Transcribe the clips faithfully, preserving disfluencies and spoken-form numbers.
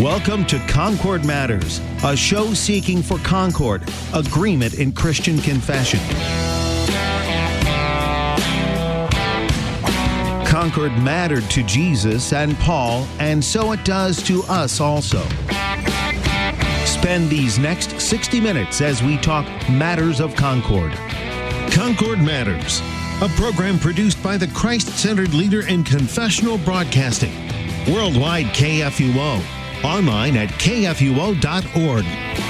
Welcome to Concord Matters, a show seeking for concord, agreement in Christian confession. Concord mattered to Jesus and Paul, and so it does to us also. Spend these next sixty minutes as we talk matters of Concord. Concord Matters, a program produced by the Christ-centered leader in confessional broadcasting. Worldwide K F U O. Online at K F U O dot org.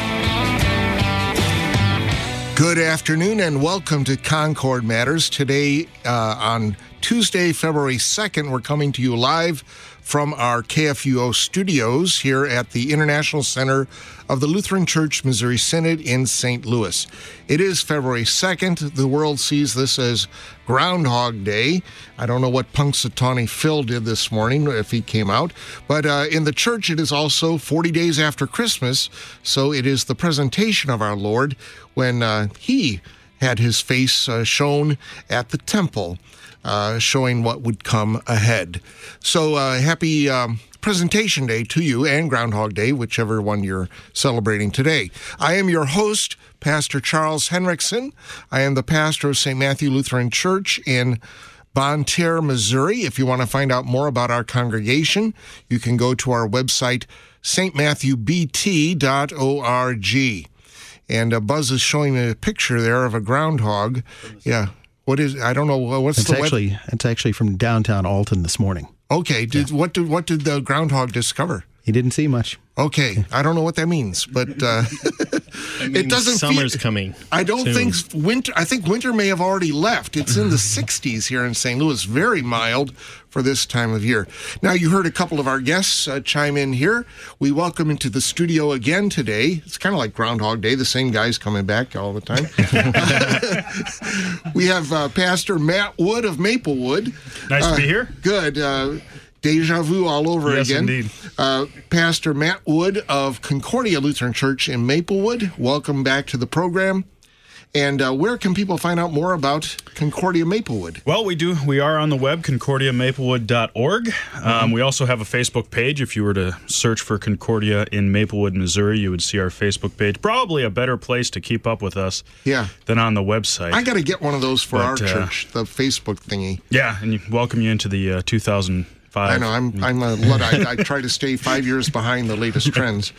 Good afternoon and welcome to Concord Matters. Today uh, on Tuesday, February second, we're coming to you live from our K F U O studios here at the International Center of the Lutheran Church Missouri Synod in Saint Louis. It is February second. The world sees this as Groundhog Day. I don't know what Punxsutawney Phil did this morning, if he came out. But uh, in the church, it is also forty days after Christmas, so it is the presentation of our Lord when uh, he had his face uh, shown at the temple, uh, showing what would come ahead. So uh, happy um, Presentation Day to you, and Groundhog Day, whichever one you're celebrating today. I am your host, Pastor Charles Henriksen. I am the pastor of Saint Matthew Lutheran Church in Bonne Terre, Missouri. If you want to find out more about our congregation, you can go to our website, S T matthew b t dot org. And uh, Buzz is showing me a picture there of a groundhog. Yeah. What is, I don't know, what's it's the actually web? It's actually from downtown Alton this morning. Okay. Did, yeah. What did what did the groundhog discover? He didn't see much. Okay. I don't know what that means, but uh, it doesn't summer's feel, coming. I don't soon. think winter, I think winter may have already left. It's in the sixties here in Saint Louis, very mild for this time of year. Now, you heard a couple of our guests uh, chime in here. We welcome into the studio again today. It's kind of like Groundhog Day. The same guy's coming back all the time. We have uh, Pastor Matt Wood of Maplewood. Nice uh, to be here. Good. Uh, Deja vu all over yes, again. Indeed. Uh, Pastor Matt Wood of Concordia Lutheran Church in Maplewood. Welcome back to the program. And uh, where can people find out more about Concordia Maplewood? Well, we do. We are on the web, concordia maplewood dot org. Mm-hmm. Um, we also have a Facebook page. If you were to search for Concordia in Maplewood, Missouri, you would see our Facebook page. Probably a better place to keep up with us yeah. than on the website. I got to get one of those for but, our uh, church, the Facebook thingy. Yeah, and you, welcome you into the uh, two thousand five. I know. I'm, I'm a Luddite. I try to stay five years behind the latest trends.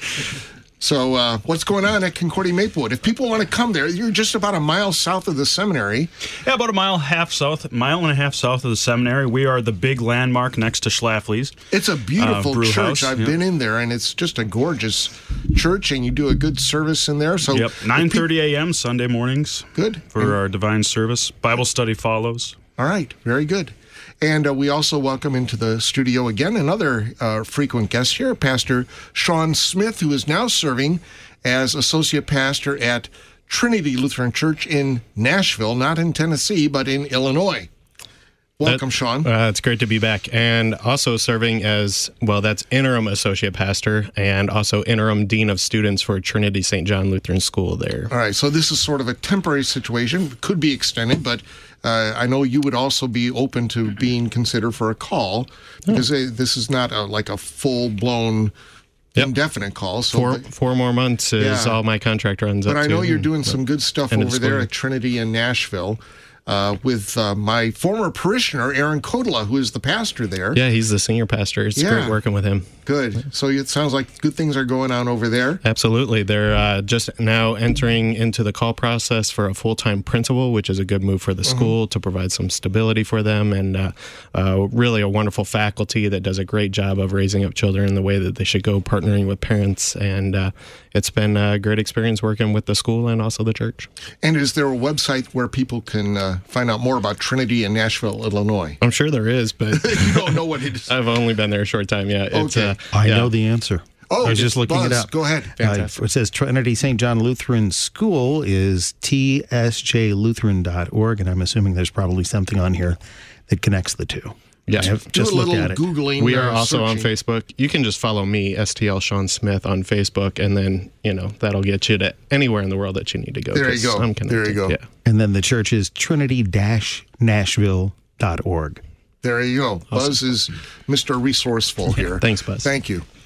So uh, what's going on at Concordia Maplewood? If people want to come there, you're just about a mile south of the seminary. Yeah, about a mile half south, mile and a half south of the seminary. We are the big landmark next to Schlafly's. It's a beautiful uh, church. House. I've yep. been in there, and it's just a gorgeous church, and you do a good service in there. So yep, nine thirty a.m. Sunday mornings. Good. For and, our divine service. Bible study follows. All right, very good. And uh, we also welcome into the studio again another uh, frequent guest here, Pastor Sean Smith, who is now serving as associate pastor at Trinity Lutheran Church in Nashville, not in Tennessee, but in Illinois. Welcome, that, Sean. Uh, it's great to be back. And also serving as, well, that's interim associate pastor and also interim dean of students for Trinity Saint John Lutheran School there. All right, so this is sort of a temporary situation. Could be extended, but uh, I know you would also be open to being considered for a call because oh. this is not a, like a full-blown Yep. indefinite call. So four, but, four more months is yeah. all my contract runs but up to. But I know you're doing some good stuff over there at Trinity in Nashville. Uh, with uh, my former parishioner, Aaron Kodala, who is the pastor there. Yeah, he's the senior pastor. It's yeah. great working with him. Good. So it sounds like good things are going on over there. Absolutely. They're uh, just now entering into the call process for a full-time principal, which is a good move for the mm-hmm. school to provide some stability for them, and uh, uh, really a wonderful faculty that does a great job of raising up children in the way that they should go, partnering with parents. And uh, it's been a great experience working with the school and also the church. And is there a website where people can uh, find out more about Trinity in Nashville, Illinois? I'm sure there is, but you don't know what it is. I've only been there a short time. Yeah, it's, okay. uh, I yeah. know the answer. Oh, I was just looking Buzz, it up. Go ahead. Uh, it says Trinity Saint John Lutheran School is T S J lutheran dot org, and I'm assuming there's probably something on here that connects the two. Yeah, just do a little Googling. We are uh, also searching. on Facebook. You can just follow me, S T L Sean Smith, on Facebook, and then, you know, that'll get you to anywhere in the world that you need to go. There you go. I'm there you go. Yeah. And then the church is trinity dash nashville dot org. There you go. Awesome. Buzz is Mister Resourceful here. Thanks, Buzz. Thank you.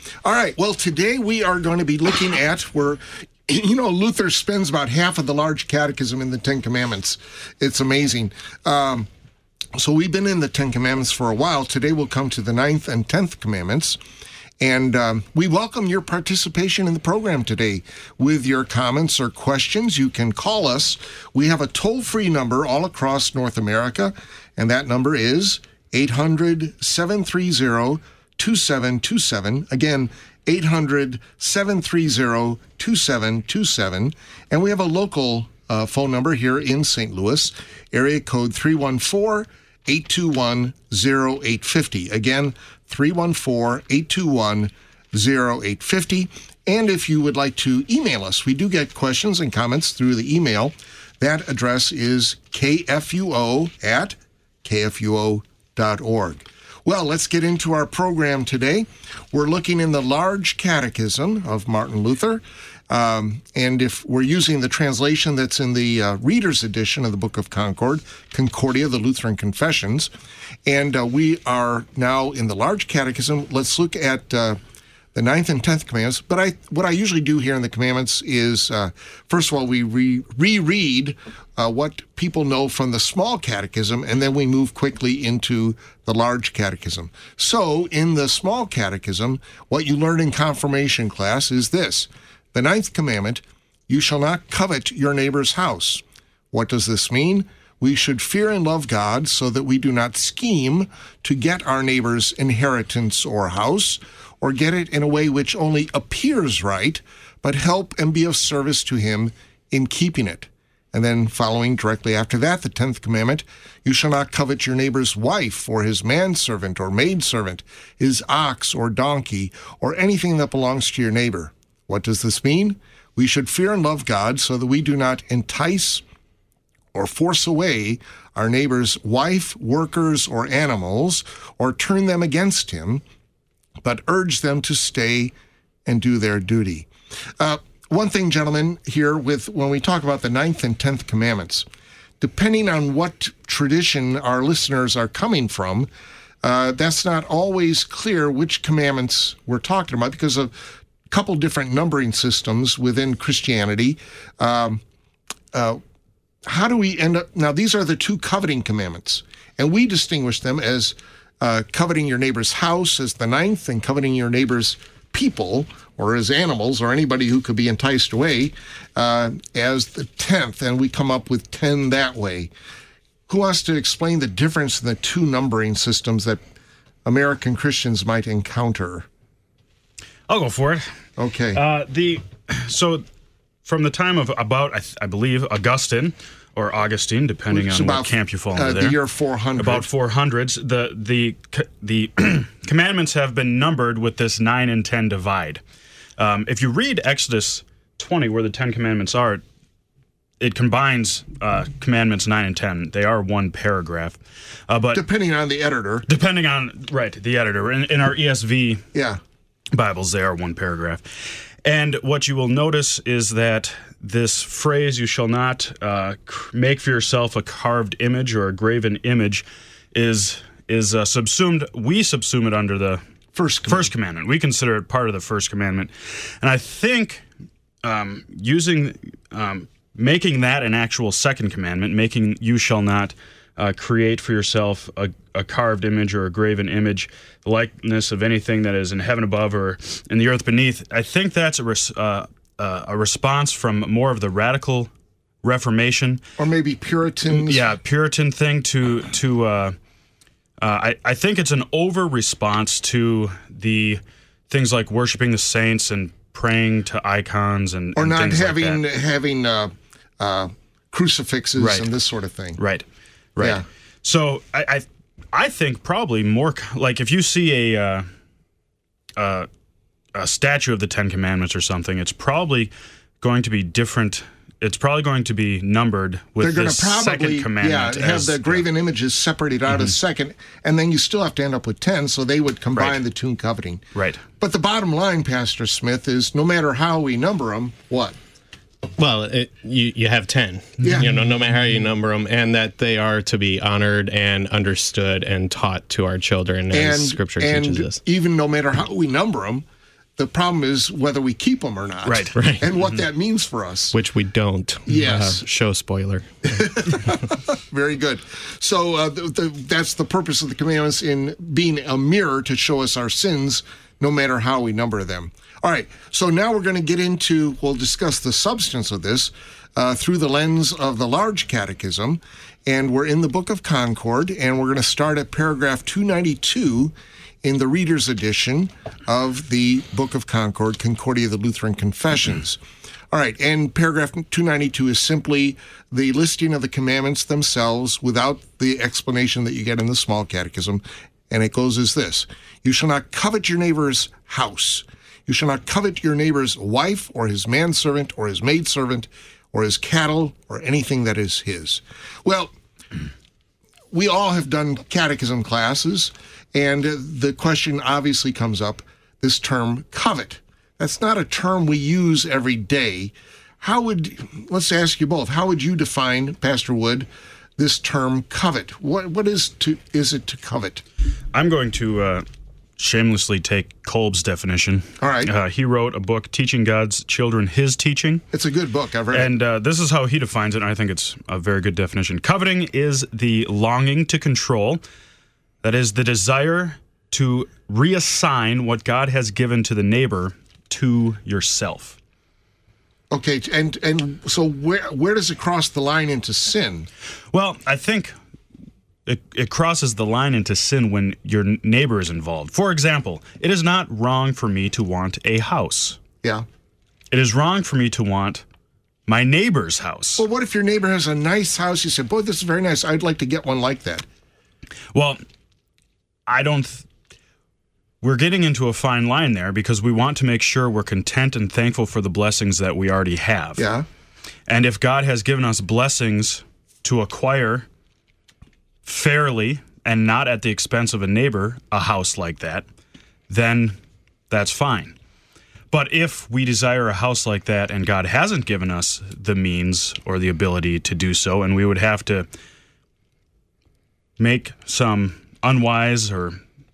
All right. Well, today we are going to be looking at where, you know, Luther spends about half of the large catechism in the Ten Commandments. It's amazing. Um, so we've been in the Ten Commandments for a while. Today we'll come to the ninth and tenth commandments. And um, we welcome your participation in the program today with your comments or questions. You can call us. We have a toll-free number all across North America, and that number is eight hundred, seven three zero, two seven two seven. Again, eight hundred, seven three zero, two seven two seven. And we have a local uh, phone number here in Saint Louis, area code three one four, eight two one, zero eight five zero. Again, three one four, eight two one, zero eight five zero. And if you would like to email us, we do get questions and comments through the email. That address is k f u o at k f u o dot org. Well, let's get into our program today. We're looking in the Large Catechism of Martin Luther. Um, and if we're using the translation that's in the uh, Reader's Edition of the Book of Concord, Concordia, the Lutheran Confessions, and uh, we are now in the Large Catechism. Let's look at uh, the ninth and tenth commandments. But I, what I usually do here in the commandments is, uh, first of all, we re- reread uh, what people know from the Small Catechism, and then we move quickly into the Large Catechism. So in the Small Catechism, what you learned in confirmation class is this. The ninth commandment, you shall not covet your neighbor's house. What does this mean? We should fear and love God so that we do not scheme to get our neighbor's inheritance or house, or get it in a way which only appears right, but help and be of service to him in keeping it. And then following directly after that, the tenth commandment, you shall not covet your neighbor's wife or his manservant or maidservant, his ox or donkey, or anything that belongs to your neighbor. What does this mean? We should fear and love God so that we do not entice or force away our neighbor's wife, workers, or animals, or turn them against him, but urge them to stay and do their duty. Uh, one thing, gentlemen, here with when we talk about the ninth and tenth commandments, depending on what tradition our listeners are coming from, uh, that's not always clear which commandments we're talking about because of couple different numbering systems within Christianity. Um, uh, how do we end up? Now, these are the two coveting commandments, and we distinguish them as uh, coveting your neighbor's house as the ninth, and coveting your neighbor's people, or as animals, or anybody who could be enticed away, uh, as the tenth, and we come up with ten that way. Who wants to explain the difference in the two numbering systems that American Christians might encounter? I'll go for it. Okay. Uh, the so from the time of about I, I believe Augustine or Augustine, depending Which on about, what camp you fall under uh, there. The year four hundred. About four hundreds. The the the commandments have been numbered with this nine and ten divide. Um, if you read Exodus twenty, where the Ten Commandments are, it combines uh, commandments nine and ten. They are one paragraph, uh, but depending on the editor. Depending on right the editor in, in our E S V. Yeah. Bibles, they are one paragraph. And what you will notice is that this phrase, you shall not uh, make for yourself a carved image or a graven image, is is uh, subsumed, we subsume it under the first commandment. first commandment. We consider it part of the first commandment. And I think um, using, um, making that an actual second commandment, making you shall not Uh, create for yourself a, a carved image or a graven image, the likeness of anything that is in heaven above or in the earth beneath. I think that's a, res, uh, uh, a response from more of the radical Reformation. Or maybe Puritans. Yeah, Puritan thing to... to uh, uh, I, I think it's an over-response to the things like worshiping the saints and praying to icons and, or and not things having, like that. having uh, uh, crucifixes Right. and this sort of thing. Right. Right. Yeah. So I, I, I think probably more like if you see a, uh, uh, a statue of the Ten Commandments or something, it's probably going to be different. It's probably going to be numbered with They're this going to probably second commandment. yeah, have as, the graven yeah. images separated out Mm-hmm. as second, and then you still have to end up with ten, so they would combine Right. the two coveting. Right. But the bottom line, Pastor Smith, is no matter how we number them, what? Well, it, you you have ten, Yeah. you know, no matter how you number them, and that they are to be honored and understood and taught to our children, as And, Scripture and teaches us. even no matter how we number them, The problem is whether we keep them or not. Right. Right. And what that means for us. Which we don't. Yes. Uh, show spoiler. Very good. So uh, the, the, that's the purpose of the commandments, in being a mirror to show us our sins, no matter how we number them. All right. So now we're going to get into, we'll discuss the substance of this uh, through the lens of the Large Catechism. And we're in the Book of Concord, and we're going to start at paragraph two ninety-two in the Reader's Edition of the Book of Concord, Concordia of the Lutheran Confessions. All right, and paragraph two ninety-two is simply the listing of the commandments themselves without the explanation that you get in the Small Catechism, and it goes as this: you shall not covet your neighbor's house. You shall not covet your neighbor's wife, or his manservant, or his maidservant, or his cattle, or anything that is his. Well, we all have done catechism classes, and the question obviously comes up, this term covet. That's not a term we use every day. How would, let's ask you both, how would you define, Pastor Wood, this term covet? What What is to is it to covet? I'm going to uh, shamelessly take Kolb's definition. All right. Uh, he wrote a book, Teaching God's Children His Teaching. It's a good book. I've read And uh, this is how he defines it, and I think it's a very good definition. Coveting is the longing to control, that is, the desire to reassign what God has given to the neighbor to yourself. it. Okay, and and so where where does it cross the line into sin? Well, I think it, it crosses the line into sin when your neighbor is involved. For example, it is not wrong for me to want a house. Yeah. It is wrong for me to want my neighbor's house. Well, what if your neighbor has a nice house? You say, boy, this is very nice. I'd like to get one like that. Well, I don't... Th- we're getting into a fine line there because we want to make sure we're content and thankful for the blessings that we already have. Yeah. And if God has given us blessings to acquire fairly and not at the expense of a neighbor, a house like that, then that's fine. But if we desire a house like that and God hasn't given us the means or the ability to do so, and we would have to make some unwise or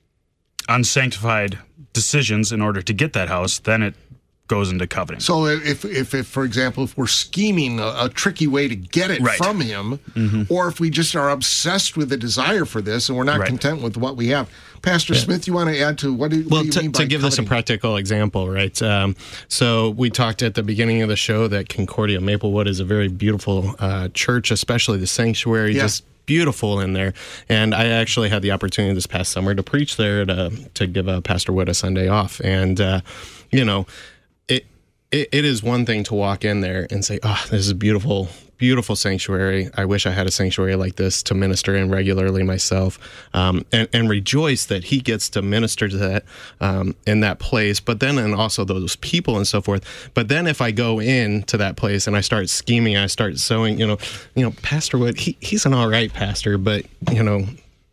unsanctified decisions in order to get that house, then it goes into coveting. So if, if, if for example, if we're scheming a, a tricky way to get it Right. from him, mm-hmm. or if we just are obsessed with the desire for this and we're not Right. content with what we have. Pastor yeah. Smith, you want to add to what do, what well, do you to, mean by to give coveting? this a practical example, right? Um, so we talked at the beginning of the show that Concordia Maplewood is a very beautiful uh, church, especially the sanctuary, yeah. just beautiful in there. And I actually had the opportunity this past summer to preach there to to give uh, Pastor Wood a Sunday off. And, uh, you know, it, it it is one thing to walk in there and say, oh, this is a beautiful, beautiful sanctuary. I wish I had a sanctuary like this to minister in regularly myself, um, and, and rejoice that he gets to minister to that um, in that place. But then, and also those people and so forth. But then if I go in to that place and I start scheming, I start sowing, you know, you know, Pastor Wood, he, he's an all right pastor, but, you know,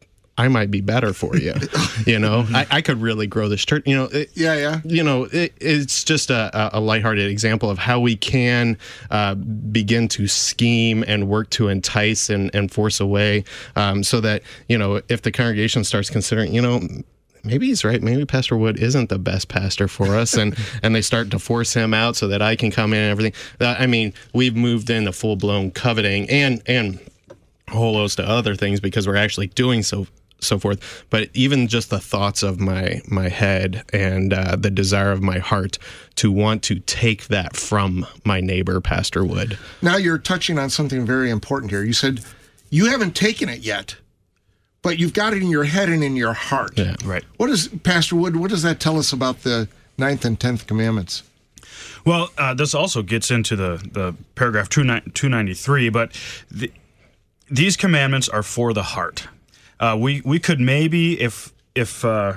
I might be better for you. You know, I, I could really grow this church. You know, it, yeah, yeah. You know, it, it's just a, a lighthearted example of how we can uh, begin to scheme and work to entice and, and force away, um, so that, you know, if the congregation starts considering, you know, maybe he's right. Maybe Pastor Wood isn't the best pastor for us, and, and they start to force him out so that I can come in and everything. Uh, I mean, we've moved into full blown coveting and and a whole host of other things because we're actually doing so. so forth. But even just the thoughts of my my head and uh, the desire of my heart to want to take that from my neighbor, Pastor Wood. Now you're touching on something very important here. You said you haven't taken it yet, but you've got it in your head and in your heart. Yeah. Right. What is, Pastor Wood, what does that tell us about the ninth and tenth commandments? Well, uh, this also gets into the, the paragraph two ninety-three, but the, these commandments are for the heart. Uh, we we could maybe, if if uh,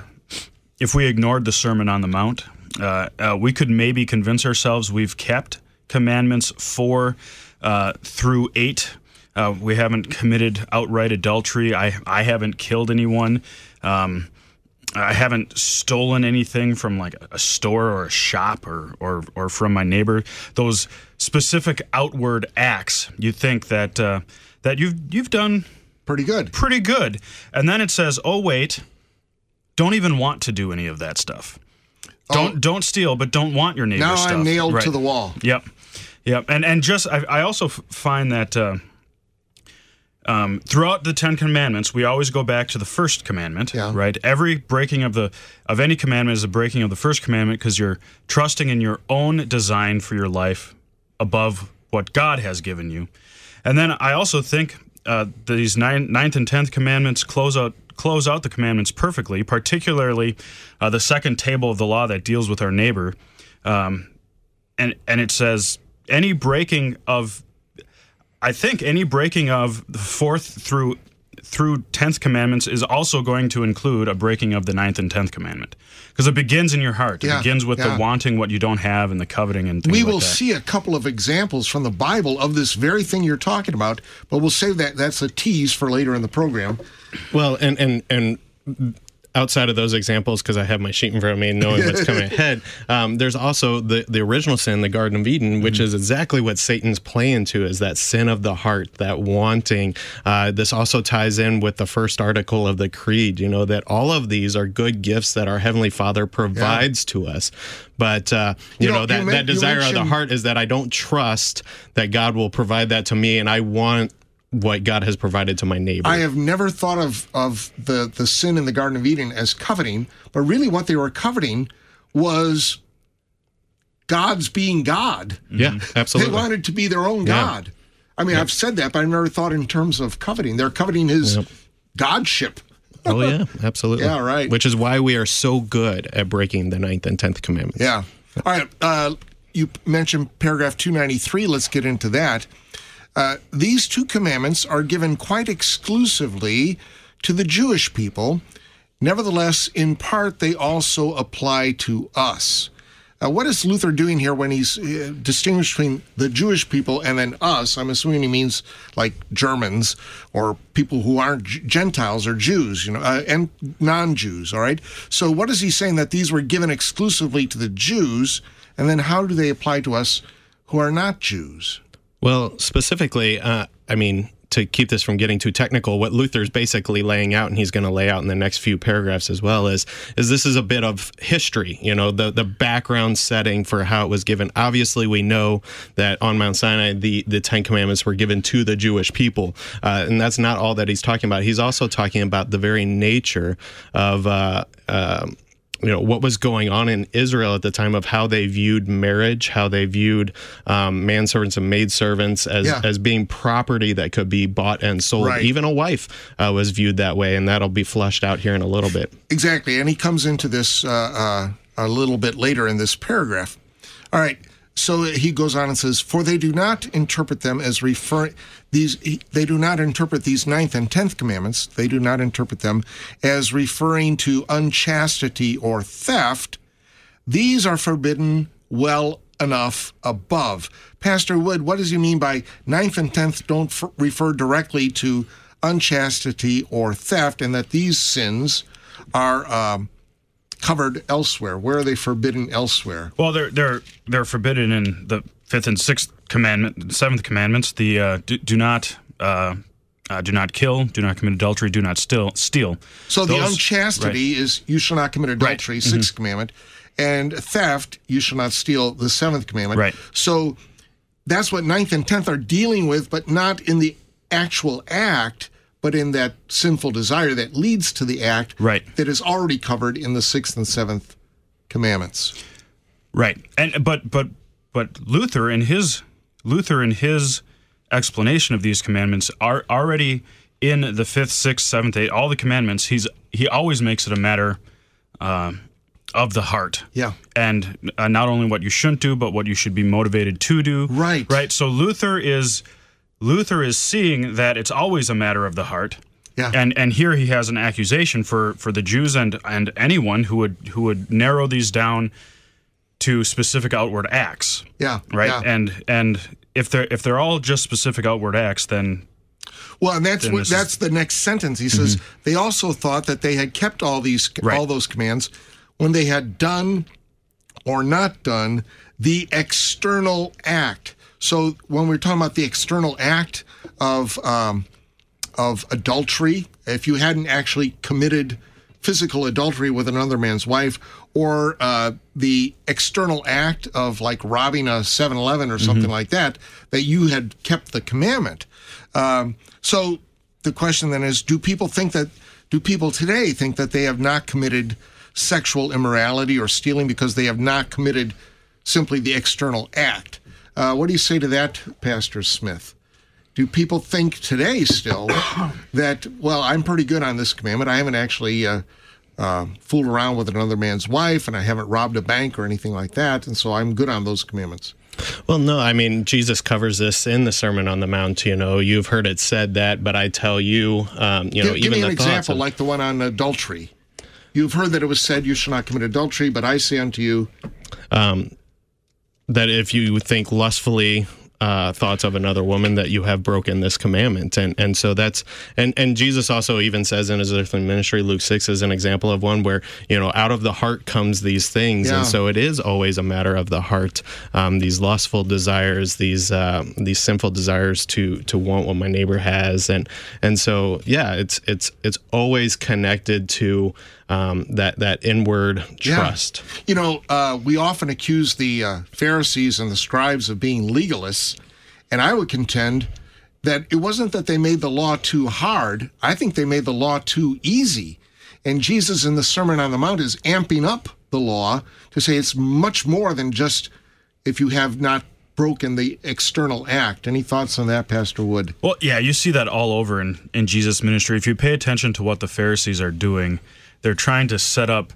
if we ignored the Sermon on the Mount, uh, uh, we could maybe convince ourselves we've kept commandments four uh, through eight. Uh, we haven't committed outright adultery. I I haven't killed anyone. Um, I haven't stolen anything from like a store or a shop or or or from my neighbor. Those specific outward acts, you think that uh, that you've you've done. Pretty good. Pretty good. And then it says, oh, wait, don't even want to do any of that stuff. Don't Oh. don't steal, but don't want your neighbor's Now stuff. I'm nailed Right. to the wall. Yep, yep. And and just I, I also f- find that uh, um, throughout the Ten Commandments, we always go back to the first commandment. Yeah. Right. Every breaking of the of any commandment is a breaking of the first commandment because you're trusting in your own design for your life above what God has given you. And then I also think uh, these nine, ninth and tenth commandments close out close out the commandments perfectly, particularly uh, the second table of the law that deals with our neighbor. Um, and and it says any breaking of, I think any breaking of the fourth through through tenth commandments is also going to include a breaking of the ninth and tenth commandment, because it begins in your heart. It Yeah, begins with yeah. the wanting what you don't have and the coveting and things We like will that. see a couple of examples from the Bible of this very thing you're talking about, but we'll save that. That's a tease for later in the program. Well, and and and outside of those examples, because I have my sheet in front of me, knowing what's coming ahead, um, there's also the the original sin, the Garden of Eden, which Mm-hmm. is exactly what Satan's playing to, is that sin of the heart, that wanting. Uh, this also ties in with the first article of the Creed. You know that all of these are good gifts that our Heavenly Father provides to us. But uh, you, You know, know, that you men- that you desire of the mentioned- heart is that I don't trust that God will provide that to me, and I want what God has provided to my neighbor. I have never thought of, of the, the sin in the Garden of Eden as coveting, but really what they were coveting was God's being God. yeah, absolutely. They wanted to be their own Yeah. God. I mean, I've said that, but I've never thought in terms of coveting. They're coveting his Yep. godship. Oh yeah, absolutely. Yeah, right. Which is why we are so good at breaking the ninth and tenth commandments. Yeah. All right. Uh, you mentioned paragraph two ninety-three. Let's get into that. Uh, these two commandments are given quite exclusively to the Jewish people. Nevertheless, in part, they also apply to us. Uh, what is Luther doing here when he's uh, distinguishing the Jewish people and then us? I'm assuming he means like Germans or people who aren't G- Gentiles or Jews, you know, uh, and non-Jews. All right. So, what is he saying, that these were given exclusively to the Jews, and then how do they apply to us who are not Jews? Well, specifically, uh, I mean, to keep this from getting too technical, what Luther's basically laying out, and he's going to lay out in the next few paragraphs as well, is is this is a bit of history, you know, the the background setting for how it was given. Obviously, we know that on Mount Sinai, the, the Ten Commandments were given to the Jewish people, uh, and that's not all that he's talking about. He's also talking about the very nature of uh, uh, you know, what was going on in Israel at the time, of how they viewed marriage, how they viewed um, manservants and maidservants as, Yeah. as being property that could be bought and sold. Right. Even a wife uh, was viewed that way, and that'll be flushed out here in a little bit. Exactly, and he comes into this uh, uh, a little bit later in this paragraph. All right, so he goes on and says, "For they do not interpret them as referring these. They do not interpret these ninth and tenth commandments. They do not interpret them as referring to unchastity or theft. These are forbidden well enough above." Pastor Wood, what does he mean by ninth and tenth don't f- refer directly to unchastity or theft, and that these sins are um, covered elsewhere? Where are they forbidden elsewhere? Well, they're they're they're forbidden in the fifth and sixth commandment, the seventh commandments. The uh, do, do not uh, uh, do not kill, do not commit adultery, do not steal. Steal. So the Those- unchastity is you shall not commit adultery, sixth commandment, and theft, you shall not steal, the seventh commandment. Right. So that's what ninth and tenth are dealing with, but not in the actual act, but in that sinful desire that leads to the act, Right. that is already covered in the sixth and seventh commandments. Right, and but but but Luther in his Luther in his explanation of these commandments are already in the fifth, sixth, seventh, eighth, all the commandments. He's he always makes it a matter uh, of the heart. Yeah. and uh, not only what you shouldn't do, but what you should be motivated to do. Right. right. So Luther is Luther is seeing that it's always a matter of the heart. Yeah. And and here he has an accusation for, for the Jews and, and anyone who would who would narrow these down to specific outward acts. Yeah. Right. Yeah. And and if they're if they're all just specific outward acts, then Well, and that's Then what this is- that's the next sentence. He says they also thought that they had kept all these Right. all those commands when they had done or not done the external act. So when we're talking about the external act of um, of adultery, if you hadn't actually committed physical adultery with another man's wife, or uh, the external act of like robbing a seven eleven or something mm-hmm. like that, that you had kept the commandment. Um, so the question then is, do people think that, do people today think that they have not committed sexual immorality or stealing because they have not committed simply the external act? Uh, what do you say to that, Pastor Smith? Do people think today still that, well, I'm pretty good on this commandment. I haven't actually uh, uh, fooled around with another man's wife, and I haven't robbed a bank or anything like that, and so I'm good on those commandments? Well, no, I mean, Jesus covers this in the Sermon on the Mount. You know, you've heard it said that, but I tell you, um, you know, give, even give me the an example, of, like the one on adultery. You've heard that it was said, you shall not commit adultery, but I say unto you, um, that if you think lustfully uh, thoughts of another woman, that you have broken this commandment. And and so that's, and, and Jesus also even says in his earthly ministry, Luke six is an example of one where, you know, out of the heart comes these things. Yeah. And so it is always a matter of the heart, um, these lustful desires, these uh, these sinful desires to to want what my neighbor has. And and so, yeah, it's it's it's always connected to Um, that that inward trust. Yeah. You know, uh, we often accuse the uh, Pharisees and the scribes of being legalists, and I would contend that it wasn't that they made the law too hard. I think they made the law too easy. And Jesus in the Sermon on the Mount is amping up the law to say it's much more than just if you have not broken the external act. Any thoughts on that, Pastor Wood? Well, yeah, you see that all over in, in Jesus' ministry. If you pay attention to what the Pharisees are doing, they're trying to set up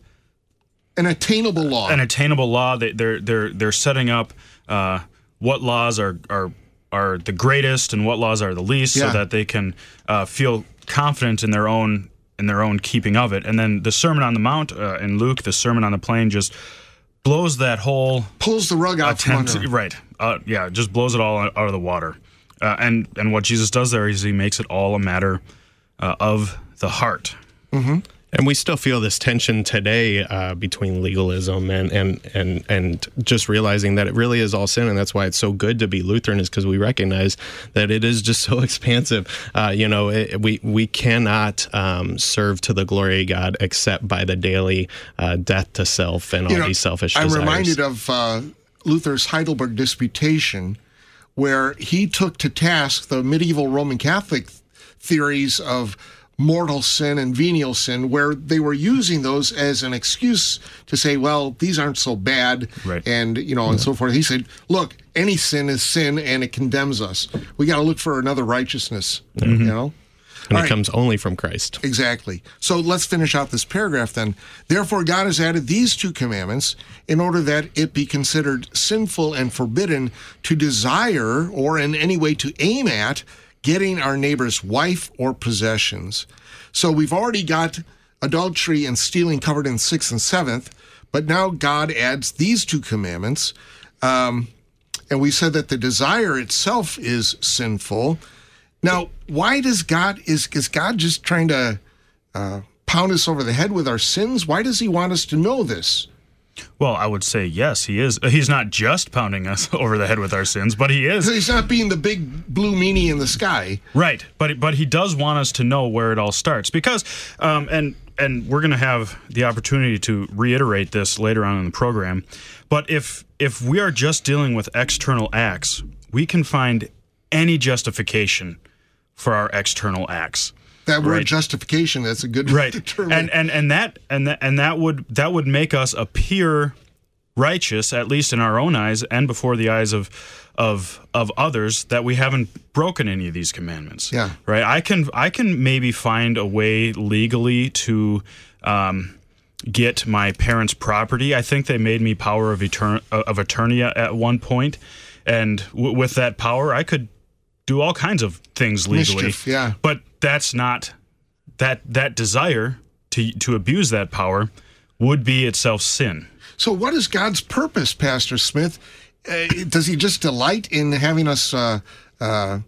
an attainable law. An attainable law. They, they're they're they're setting up uh, what laws are are are the greatest and what laws are the least, yeah. so that they can uh, feel confident in their own in their own keeping of it. And then the Sermon on the Mount uh, in Luke, the Sermon on the Plain, just blows that whole pulls the rug out attempt, from under. Right? Uh, yeah, just blows it all out of the water. Uh, and and what Jesus does there is he makes it all a matter uh, of the heart. Mm-hmm. And we still feel this tension today uh, between legalism and, and and and just realizing that it really is all sin, and that's why it's so good to be Lutheran, is because we recognize that it is just so expansive. Uh, you know, it, we we cannot um, serve to the glory of God except by the daily uh, death to self and all you know, these selfish I'm desires. I'm reminded of uh, Luther's Heidelberg Disputation, where he took to task the medieval Roman Catholic theories of mortal sin and venial sin, where they were using those as an excuse to say, well, these aren't so bad, right. and you know, yeah. and so forth. He said, look, any sin is sin, and it condemns us. We got to look for another righteousness, mm-hmm. you know? And All it right. comes only from Christ. Exactly. So let's finish out this paragraph then. Therefore, God has added these two commandments in order that it be considered sinful and forbidden to desire or in any way to aim at getting our neighbor's wife or possessions. So we've already got adultery and stealing covered in sixth and seventh, but now God adds these two commandments. Um, and we said that the desire itself is sinful. Now, why does God, is, is God just trying to uh, pound us over the head with our sins? Why does he want us to know this? Well, I would say yes, he is. He's not just pounding us over the head with our sins, but he is. So he's not being the big blue meanie in the sky. Right, but but he does want us to know where it all starts. Because, um, and and we're going to have the opportunity to reiterate this later on in the program, but if if we are just dealing with external acts, we can find any justification for our external acts. That word right. justification, that's a good right. term. And and and that and that and that would that would make us appear righteous, at least in our own eyes and before the eyes of of of others, that we haven't broken any of these commandments. Yeah. Right. I can I can maybe find a way legally to um, get my parents' property. I think they made me power of etern- of attorney at one point, and w- with that power, I could do all kinds of things legally. Mischief, yeah. But that's not that that desire to to abuse that power would be itself sin. So what is God's purpose, Pastor Smith? Uh, does he just delight in having us uh, uh,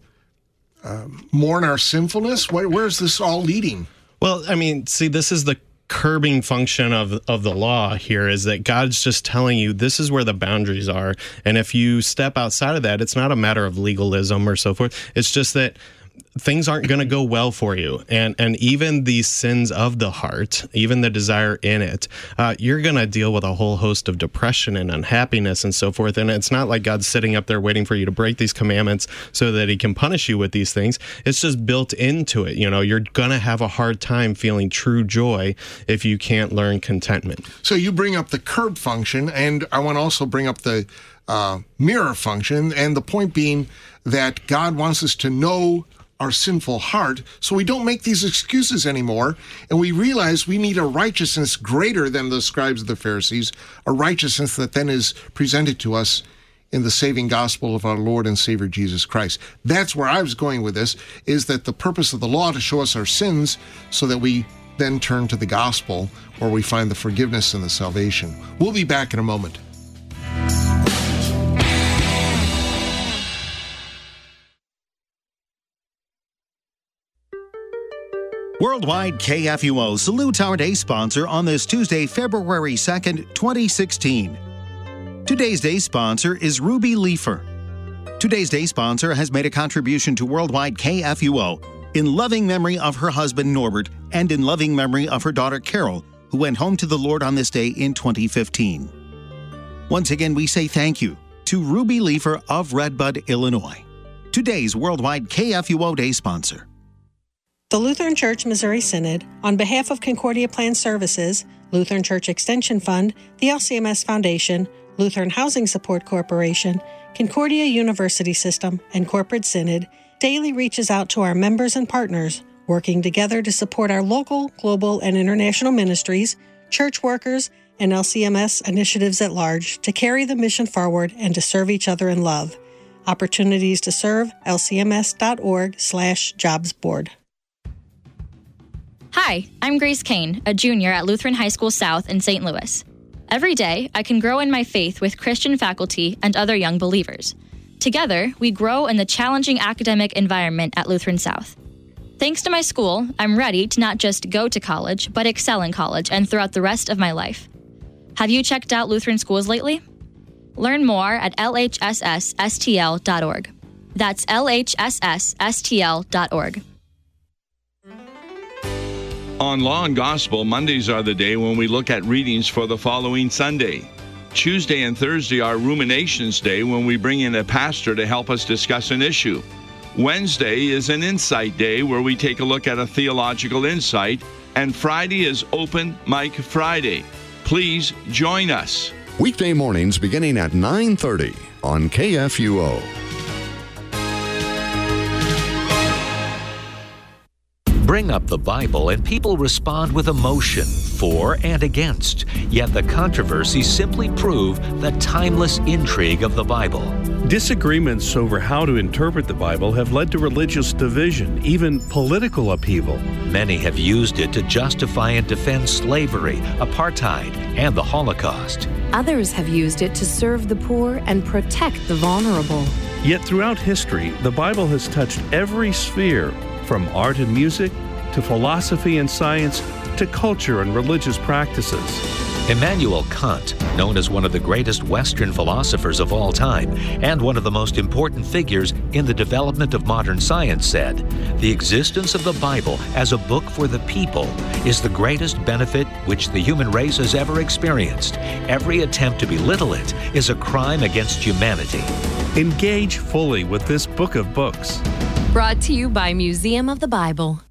uh, mourn our sinfulness? Where, where is this all leading? Well, I mean, see, this is the curbing function of of the law here, is that God's just telling you this is where the boundaries are. And if you step outside of that, it's not a matter of legalism or so forth. It's just that things aren't going to go well for you. And and even these sins of the heart, even the desire in it, uh, you're going to deal with a whole host of depression and unhappiness and so forth. And it's not like God's sitting up there waiting for you to break these commandments so that he can punish you with these things. It's just built into it. You know, you're going to have a hard time feeling true joy if you can't learn contentment. So you bring up the curb function, and I want to also bring up the uh, mirror function, and the point being that God wants us to know our sinful heart, so we don't make these excuses anymore, and we realize we need a righteousness greater than the scribes of the Pharisees, a righteousness that then is presented to us in the saving gospel of our Lord and Savior Jesus Christ. That's where I was going with this, is that the purpose of the law to show us our sins so that we then turn to the gospel where we find the forgiveness and the salvation. We'll be back in a moment. Worldwide K F U O salutes our day sponsor on this Tuesday, February second, twenty sixteen. Today's day sponsor is Ruby Leifer. Today's day sponsor has made a contribution to Worldwide K F U O in loving memory of her husband Norbert and in loving memory of her daughter Carol, who went home to the Lord on this day in twenty fifteen. Once again, we say thank you to Ruby Leifer of Redbud, Illinois. Today's Worldwide K F U O day sponsor. The Lutheran Church Missouri Synod, on behalf of Concordia Plan Services, Lutheran Church Extension Fund, the L C M S Foundation, Lutheran Housing Support Corporation, Concordia University System, and Corporate Synod, daily reaches out to our members and partners, working together to support our local, global, and international ministries, church workers, and L C M S initiatives at large to carry the mission forward and to serve each other in love. Opportunities to serve, lcms.org slash jobs board. Hi, I'm Grace Kane, a junior at Lutheran High School South in Saint Louis. Every day, I can grow in my faith with Christian faculty and other young believers. Together, we grow in the challenging academic environment at Lutheran South. Thanks to my school, I'm ready to not just go to college, but excel in college and throughout the rest of my life. Have you checked out Lutheran schools lately? Learn more at L H S S S T L dot org. That's L H S S S T L dot org. On Law and Gospel, Mondays are the day when we look at readings for the following Sunday. Tuesday and Thursday are Ruminations Day, when we bring in a pastor to help us discuss an issue. Wednesday is an Insight Day, where we take a look at a theological insight. And Friday is Open Mic Friday. Please join us. Weekday mornings beginning at nine thirty on K F U O. Bring up the Bible and people respond with emotion, for and against. Yet the controversies simply prove the timeless intrigue of the Bible. Disagreements over how to interpret the Bible have led to religious division, even political upheaval. Many have used it to justify and defend slavery, apartheid, and the Holocaust. Others have used it to serve the poor and protect the vulnerable. Yet throughout history, the Bible has touched every sphere, from art and music, to philosophy and science, to culture and religious practices. Immanuel Kant, known as one of the greatest Western philosophers of all time and one of the most important figures in the development of modern science, said, "The existence of the Bible as a book for the people is the greatest benefit which the human race has ever experienced. Every attempt to belittle it is a crime against humanity." Engage fully with this book of books. Brought to you by Museum of the Bible.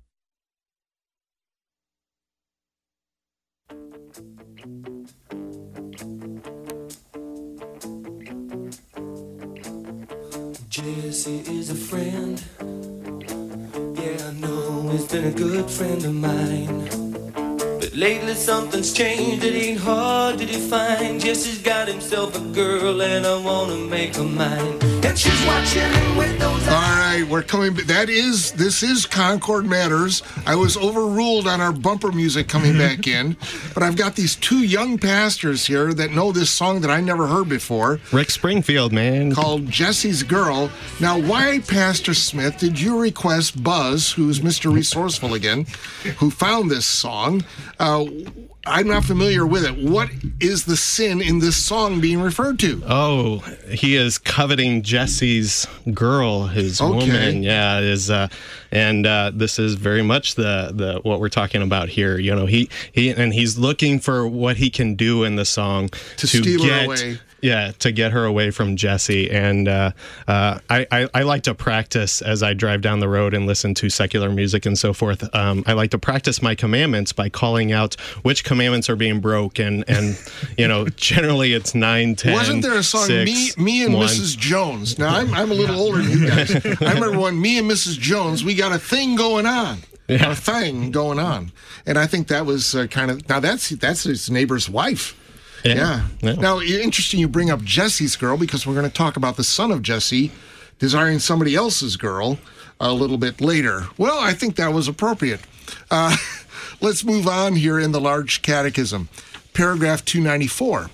Jesse is a friend. Yeah, I know he's been a good friend of mine. But lately something's changed, it ain't hard to define. Jesse's got himself a girl and I wanna make her mine. And she's watching him with those eyes. All right, we're coming. That is, this is Concord Matters. I was overruled on our bumper music coming back in, but I've got these two young pastors here that know this song that I never heard before. Rick Springfield, man. Called Jesse's Girl. Now, why, Pastor Smith, did you request Buzz, who's Mister Resourceful again, who found this song? Uh, I'm not familiar with it. What is the sin in this song being referred to? Oh, he is coveting Jesse's girl, his Okay. woman. Yeah, is uh, and uh, this is very much the the what we're talking about here. You know, he he and he's looking for what he can do in the song To steal her get. away. Yeah, to get her away from Jesse. And uh, uh, I, I, I like to practice as I drive down the road and listen to secular music and so forth. Um, I like to practice my commandments by calling out which commandments are being broke. And, and you know, generally it's nine, ten, Wasn't there a song, six, Me Me and one. Missus Jones? Now, I'm, I'm a little older than you guys. I remember when Me and Missus Jones, we got a thing going on. Yeah. A thing going on. And I think that was uh, kind of, now that's that's his neighbor's wife. Yeah. Yeah. Yeah. Now, interesting you bring up Jesse's girl, because we're going to talk about the son of Jesse desiring somebody else's girl a little bit later. Well, I think that was appropriate. Uh, let's move on here in the Large Catechism. Paragraph two ninety-four.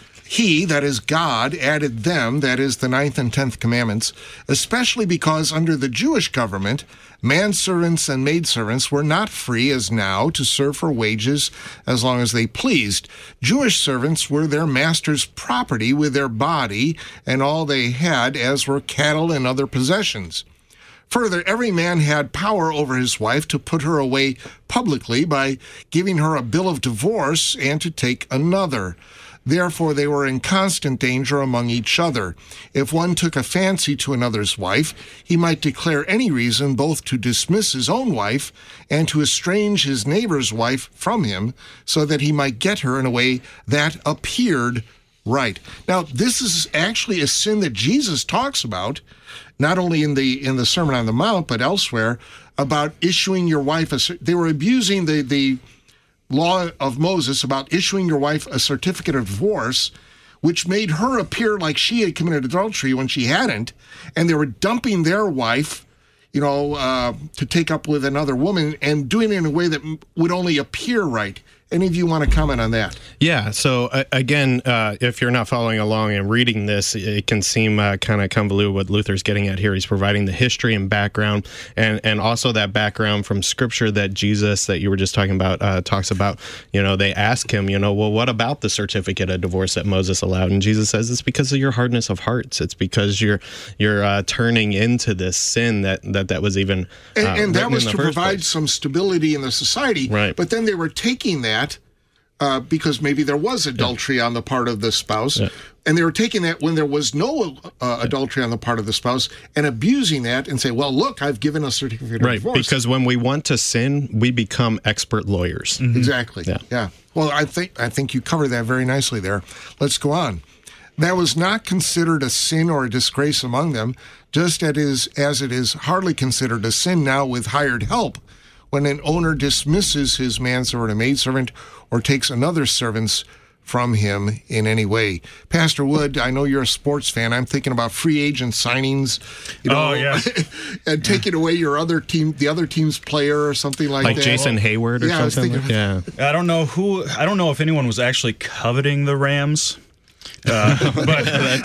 He, that is God, added them, that is the ninth and tenth commandments, especially because under the Jewish government, manservants and maidservants were not free as now to serve for wages as long as they pleased. Jewish servants were their master's property with their body and all they had, as were cattle and other possessions. Further, every man had power over his wife to put her away publicly by giving her a bill of divorce and to take another. Therefore, they were in constant danger among each other. If one took a fancy to another's wife, he might declare any reason both to dismiss his own wife and to estrange his neighbor's wife from him, so that he might get her in a way that appeared right. Now, this is actually a sin that Jesus talks about, not only in the in the Sermon on the Mount, but elsewhere, about issuing your wife a... They were abusing the the law of Moses about issuing your wife a certificate of divorce, which made her appear like she had committed adultery when she hadn't, and they were dumping their wife, you know, uh, to take up with another woman and doing it in a way that would only appear right. Any of you want to comment on that? Yeah. So uh, again, uh, if you're not following along and reading this, it can seem uh, kind of convoluted what Luther's getting at here. He's providing the history and background, and and also that background from Scripture that Jesus, that you were just talking about, uh, talks about. You know, they ask him, you know, well, what about the certificate of divorce that Moses allowed? And Jesus says it's because of your hardness of hearts. It's because you're you're uh, turning into this sin that that that was even uh, and, and that was in the to first provide place. some stability in the society. Right. But then they were taking that. Uh, because maybe there was adultery yeah. on the part of the spouse, yeah. and they were taking that when there was no uh, adultery on the part of the spouse and abusing that and say, well, look, I've given a certificate right, of divorce. Because when we want to sin, we become expert lawyers. Mm-hmm. Exactly. Yeah. yeah. Well, I think I think you covered that very nicely there. Let's go on. That was not considered a sin or a disgrace among them, just as it is, as it is hardly considered a sin now with hired help, when an owner dismisses his manservant or maidservant or takes another servant's from him in any way. Pastor Wood, I know you're a sports fan. I'm thinking about free agent signings, you know, oh, yeah. and taking away your other team, the other team's player or something like, like that. Like Jason Hayward or yeah, something? I yeah. I don't know who, I don't know if anyone was actually coveting the Rams. Uh, but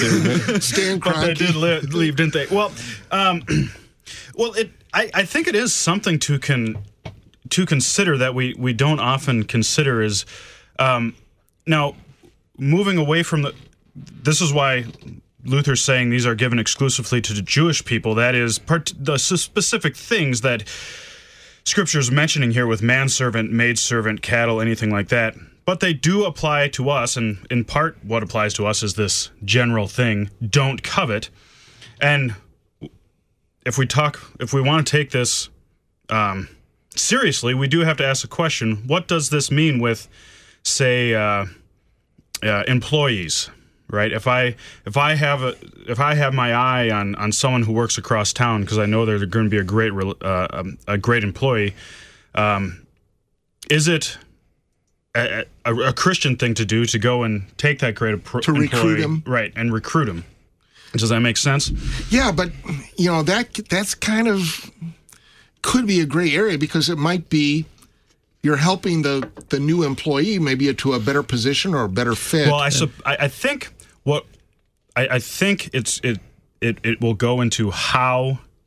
Stan but they did leave, leave, didn't they? Well, um, well, it. I, I think it is something to con to consider that we we don't often consider is um, now moving away from the. This is why Luther's saying these are given exclusively to the Jewish people. That is part the specific things that Scripture is mentioning here with manservant, maidservant, cattle, anything like that. But they do apply to us, and in part what applies to us is this general thing, don't covet. And if we talk, if we want to take this um, seriously, we do have to ask the question, what does this mean with, say, uh, uh, employees, right? If I if I have a if I have my eye on, on someone who works across town because I know they're going to be a great uh, a great employee, um, is it A, a, a Christian thing to do to go and take that great pro- to employee, recruit him, right, and recruit him? Does that make sense? Yeah, but you know that that's kind of could be a gray area because it might be you're helping the the new employee maybe to a better position or a better fit. Well, I I, I think what I, I think it's it, it it will go into how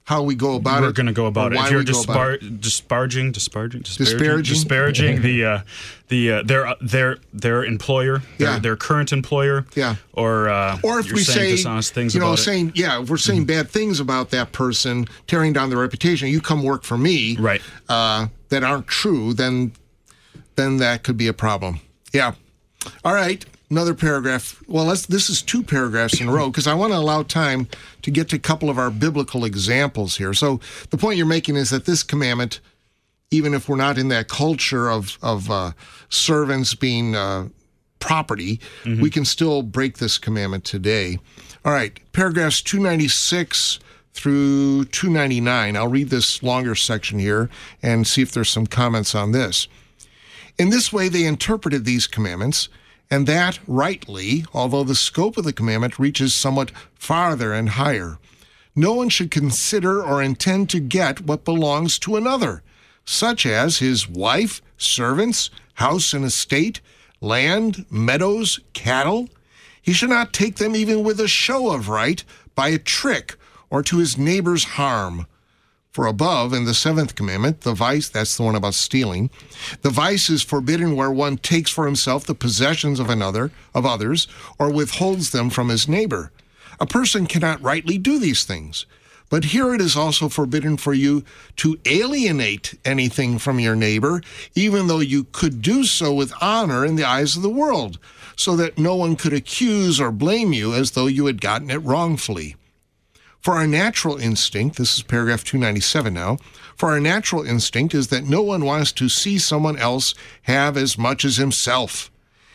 how we go about We're it. We're going to go about it. If you're dispar- disparaging, disparaging, disparaging, disparaging, disparaging the uh, the uh, their their their employer, their, yeah. their current employer, yeah, or uh, or if you're we saying say dishonest things, you know, about saying it. yeah, if we're saying mm-hmm. bad things about that person, tearing down their reputation, you come work for me, right? Uh, that aren't true, then then that could be a problem. Yeah. All right. Another paragraph. Well, let's, this is two paragraphs in a row because I want to allow time to get to a couple of our biblical examples here. So the point you're making is that this commandment, even if we're not in that culture of, of uh, servants being uh, property, mm-hmm. we can still break this commandment today. All right, paragraphs two ninety-six through two ninety-nine. I'll read this longer section here and see if there's some comments on this. In this way, they interpreted these commandments, and that rightly, although the scope of the commandment reaches somewhat farther and higher. No one should consider or intend to get what belongs to another, such as his wife, servants, house and estate, land, meadows, cattle. He should not take them even with a show of right by a trick or to his neighbor's harm. For above, in the seventh commandment, the vice, that's the one about stealing, the vice is forbidden where one takes for himself the possessions of another, of others, or withholds them from his neighbor. A person cannot rightly do these things. But here it is also forbidden for you to alienate anything from your neighbor, even though you could do so with honor in the eyes of the world, so that no one could accuse or blame you as though you had gotten it wrongfully. For our natural instinct, this is paragraph two ninety-seven now, for our natural instinct is that no one wants to see someone else have as much as himself.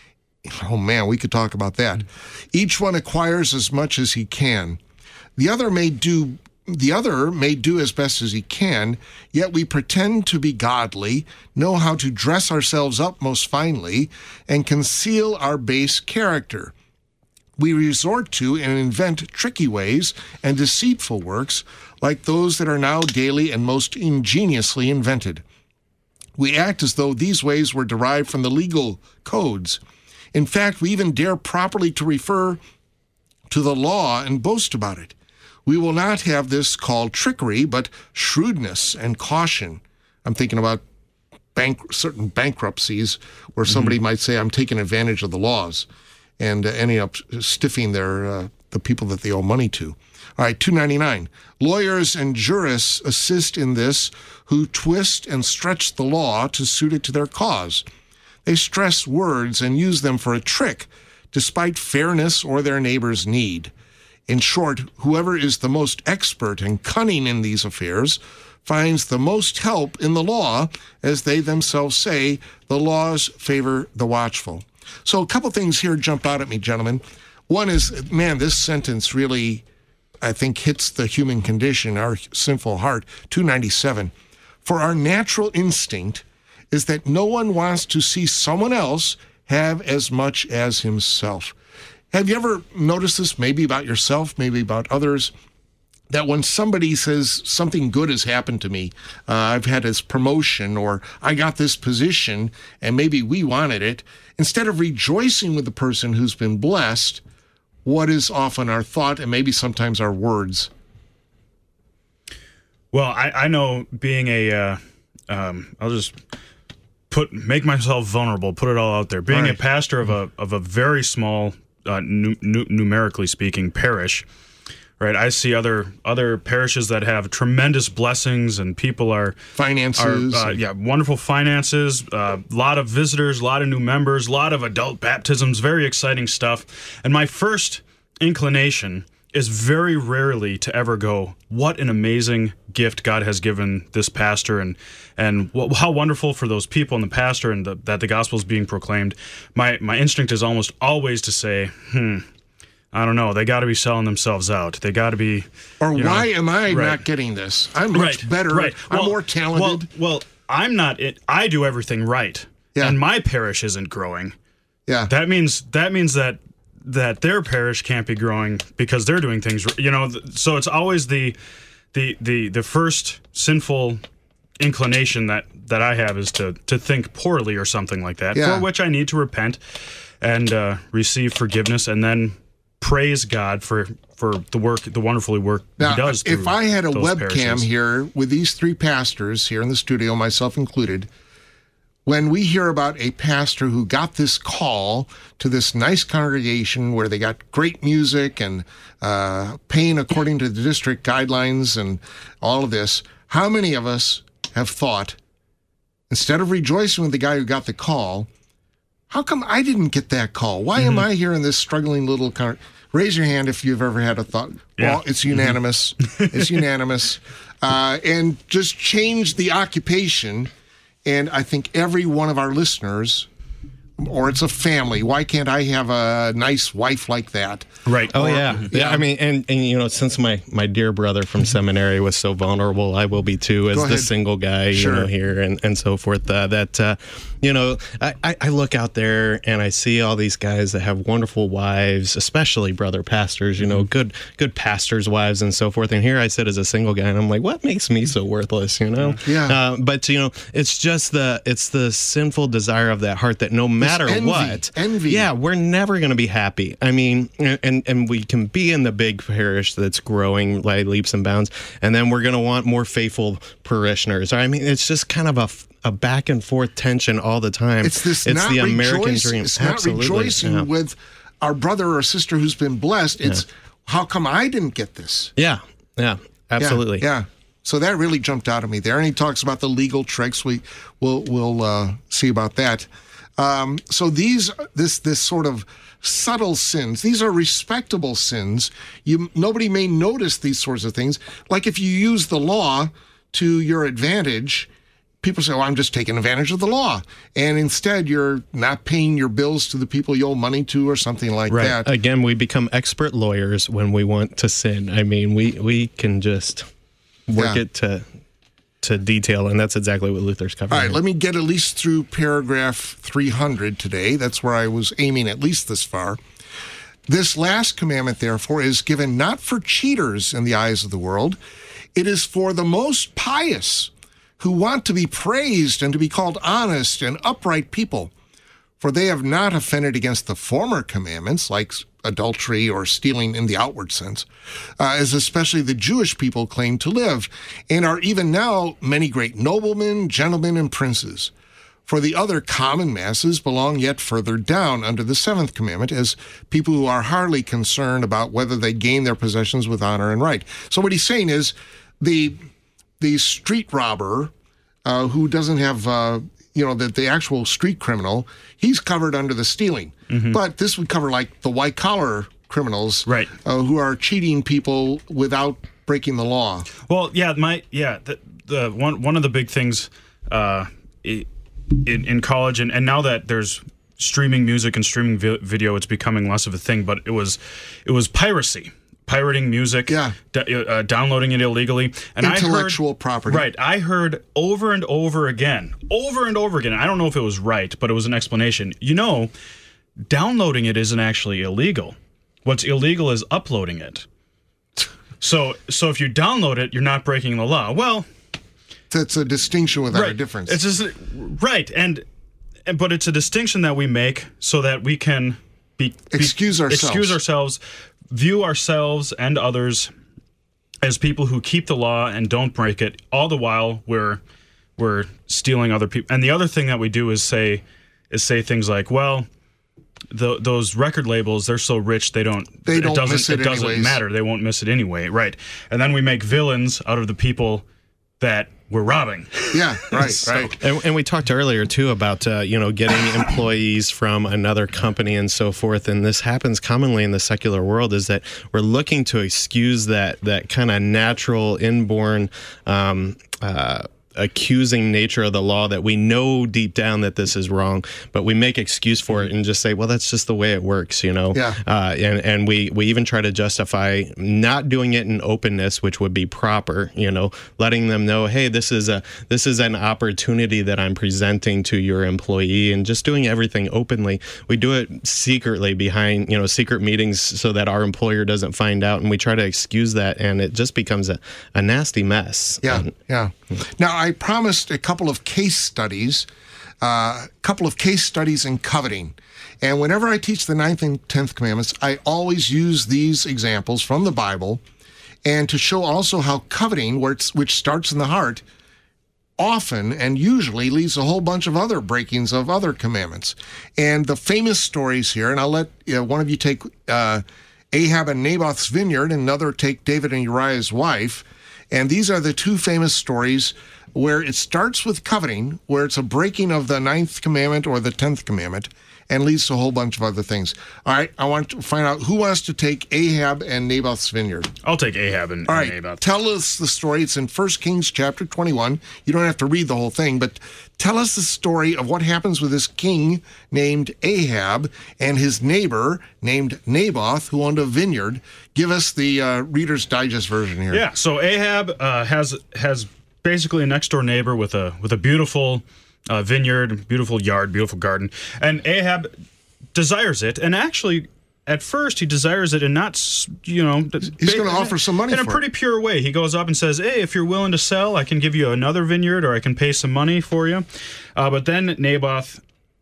Oh man, we could talk about that. Each one acquires as much as he can. The other may do the other may do as best as he can, yet we pretend to be godly, know how to dress ourselves up most finely, and conceal our base character. We resort to and invent tricky ways and deceitful works like those that are now daily and most ingeniously invented. We act as though these ways were derived from the legal codes. In fact, we even dare properly to refer to the law and boast about it. We will not have this called trickery, but shrewdness and caution. I'm thinking about bank, certain bankruptcies where somebody mm-hmm. might say, I'm taking advantage of the laws, and uh, ending up stiffing their uh, the people that they owe money to. All right, two ninety-nine. Lawyers and jurists assist in this who twist and stretch the law to suit it to their cause. They stress words and use them for a trick, despite fairness or their neighbor's need. In short, whoever is the most expert and cunning in these affairs finds the most help in the law, as they themselves say, the laws favor the watchful. So a couple things here jump out at me, gentlemen. One is, man, this sentence really, I think, hits the human condition, our sinful heart. two ninety-seven. For our natural instinct is that no one wants to see someone else have as much as himself. Have you ever noticed this, maybe about yourself, maybe about others, that when somebody says something good has happened to me, uh, I've had this promotion, or I got this position, and maybe we wanted it, instead of rejoicing with the person who's been blessed, what is often our thought and maybe sometimes our words? Well, I, I know being a, uh, um, I'll just put make myself vulnerable, put it all out there. Being right. a pastor of a of a very small, uh, nu- nu- numerically speaking, parish. Right, I see other other parishes that have tremendous blessings, and people are finances, are, uh, yeah, wonderful finances. A uh, lot of visitors, a lot of new members, a lot of adult baptisms, very exciting stuff. And my first inclination is very rarely to ever go, "What an amazing gift God has given this pastor, and and wh- how wonderful for those people and the pastor, and the, that the gospel is being proclaimed." My my instinct is almost always to say, "Hmm." I don't know. They got to be selling themselves out. They got to be. Or you why know, am I right. not getting this? I'm much right, better. Right. I'm well, more talented. Well, well, I'm not. It, I do everything right, yeah. and my parish isn't growing. Yeah. That means that means that that their parish can't be growing because they're doing things. You know. So it's always the the the the first sinful inclination that that I have is to to think poorly or something like that, yeah. for which I need to repent and uh, receive forgiveness, and then. praise God for for the work, the wonderful work now, he does. If I had a webcam parishes. here with these three pastors here in the studio, myself included, when we hear about a pastor who got this call to this nice congregation where they got great music and uh, paying according to the district guidelines and all of this, how many of us have thought, instead of rejoicing with the guy who got the call, how come I didn't get that call? Why mm-hmm. am I here in this struggling little con- Raise your hand if you've ever had a thought. Yeah. Well, it's unanimous. Mm-hmm. It's unanimous. Uh, and just change the occupation. And I think every one of our listeners, or it's a family, why can't I have a nice wife like that? Right. Oh, or, yeah. yeah. Yeah, I mean, and, and, you know, since my, my dear brother from seminary was so vulnerable, I will be too, as the single guy, sure. you know, here and, and so forth, uh, that, uh, you know, I, I look out there and I see all these guys that have wonderful wives, especially brother pastors, you know, mm-hmm. good good pastors' wives and so forth. And here I sit as a single guy and I'm like, what makes me so worthless, you know? Yeah. Uh, but, you know, it's just the, it's the sinful desire of that heart that no matter envy, what, envy. yeah, we're never going to be happy. I mean, and, and we can be in the big parish that's growing by leaps and bounds, and then we're going to want more faithful parishioners. I mean, it's just kind of a, a back and forth tension all the time. It's this it's not the American rejoicing, dream. It's Absolutely. not rejoicing yeah. with our brother or sister who's been blessed. It's yeah. how come I didn't get this? Yeah, yeah, absolutely. Yeah, yeah. So that really jumped out at me there. And he talks about the legal tricks. We we'll we'll uh, see about that. Um, so these this this sort of subtle sins, these are respectable sins. You nobody may notice these sorts of things. Like if you use the law to your advantage, people say, "Oh, I'm just taking advantage of the law," and instead you're not paying your bills to the people you owe money to, or something like right. that. Again, we become expert lawyers when we want to sin. I mean, we we can just work Yeah. it to. to detail, and that's exactly what Luther's covering. All right, here. let me get at least through paragraph three hundred today. That's where I was aiming at least this far. This last commandment, therefore, is given not for cheaters in the eyes of the world. It is for the most pious who want to be praised and to be called honest and upright people. For they have not offended against the former commandments, like adultery or stealing in the outward sense, uh, as especially the Jewish people claim to live, and are even now many great noblemen, gentlemen, and princes. For the other common masses belong yet further down under the seventh commandment, as people who are hardly concerned about whether they gain their possessions with honor and right. So what he's saying is the the street robber uh, who doesn't have... Uh, you know, that the actual street criminal, he's covered under the stealing. Mm-hmm. But this would cover like the white collar criminals, right? Uh, who are cheating people without breaking the law. Well, yeah, my yeah, the, the one one of the big things uh, in in college, and, and now that there's streaming music and streaming vi- video, it's becoming less of a thing. But it was it was piracy. Pirating music, yeah. d- uh, downloading it illegally, and intellectual I heard, property. Right, I heard over and over again, over and over again. I don't know if it was right, but it was an explanation. You know, downloading it isn't actually illegal. What's illegal is uploading it. So, so if you download it, you're not breaking the law. Well, that's a distinction without right. a difference. It's just right, and, and but it's a distinction that we make so that we can be excuse be, ourselves. Excuse ourselves. View ourselves and others as people who keep the law and don't break it, all the while we're we're stealing other people. And the other thing that we do is say is say things like, well, the, those record labels, they're so rich they don't they don't it doesn't miss it, it doesn't anyways. matter. They won't miss it anyway, right? And then we make villains out of the people that we're robbing. Yeah, right, so, right. And, and we talked earlier, too, about, uh, you know, getting employees from another company and so forth. And this happens commonly in the secular world, is that we're looking to excuse that, that kind of natural, inborn um, uh accusing nature of the law, that we know deep down that this is wrong, but we make excuse for it and just say, well, that's just the way it works, you know? Yeah. Uh, and, and we, we even try to justify not doing it in openness, which would be proper, you know, letting them know, hey, this is a, this is an opportunity that I'm presenting to your employee, and just doing everything openly. We do it secretly behind, you know, secret meetings so that our employer doesn't find out, and we try to excuse that, and it just becomes a, a nasty mess. Yeah, and, yeah. Now, I promised a couple of case studies uh, a couple of case studies in coveting. And whenever I teach the ninth and tenth commandments, I always use these examples from the Bible, and to show also how coveting, where it's, which starts in the heart, often and usually leads to a whole bunch of other breakings of other commandments. And the famous stories here, and I'll let you know, one of you take uh, Ahab and Naboth's vineyard, and another take David and Uriah's wife. And these are the two famous stories where it starts with coveting, where it's a breaking of the ninth commandment or the tenth commandment, and leads to a whole bunch of other things. All right, I want to find out who wants to take Ahab and Naboth's vineyard. I'll take Ahab and, All right, and Naboth. Tell us the story. It's in First Kings chapter twenty-one. You don't have to read the whole thing, but tell us the story of what happens with this king named Ahab and his neighbor named Naboth, who owned a vineyard. Give us the uh, Reader's Digest version here. Yeah, so Ahab uh, has has basically a next-door neighbor with a with a beautiful Uh, vineyard, beautiful yard, beautiful garden. And Ahab desires it. And actually, at first, he desires it and not, you know... He's going to offer some money in for a pretty it. pure way. He goes up and says, hey, if you're willing to sell, I can give you another vineyard or I can pay some money for you. Uh, but then Naboth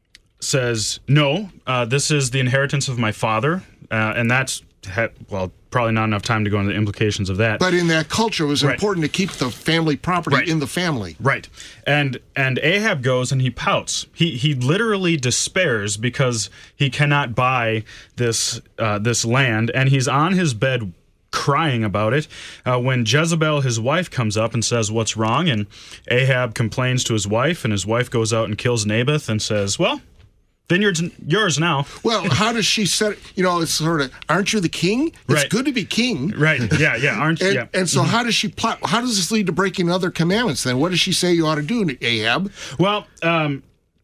says, no, uh, this is the inheritance of my father. Uh, and that's, ha- well, probably not enough time to go into the implications of that. But in that culture, it was Right. important to keep the family property Right. in the family. Right. And and Ahab goes and he pouts. He he literally despairs because he cannot buy this uh, this land, and he's on his bed crying about it uh, when Jezebel, his wife, comes up and says, what's wrong? And Ahab complains to his wife, and his wife goes out and kills Naboth and says, well, vineyard's yours now. Well, how does she set it? You know, it's sort of, aren't you the king? It's Right. good to be king. Right. Yeah, yeah. Aren't and, yeah. and so Mhm. how does she plot? How does this lead to breaking other commandments then? What does she say you ought to do, Ahab? Well, um,